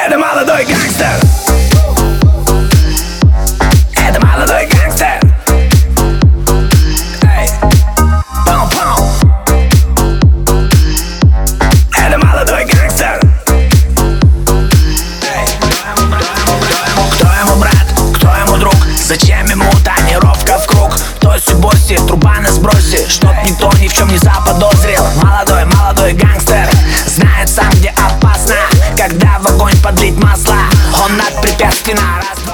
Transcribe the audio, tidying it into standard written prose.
Это молодой гангстер. Это молодой гангстер. Эй, пау-пау. Это молодой гангстер. Эй, кто ему брат, кто ему друг? Зачем ему тонировка в круг? Той босси, труба на сбросе, чтоб никто ни в чем не заподозрил. Молодой гангстер знает сам, где опасно, когда в огонь подлить масло. Он от препятствий на раз.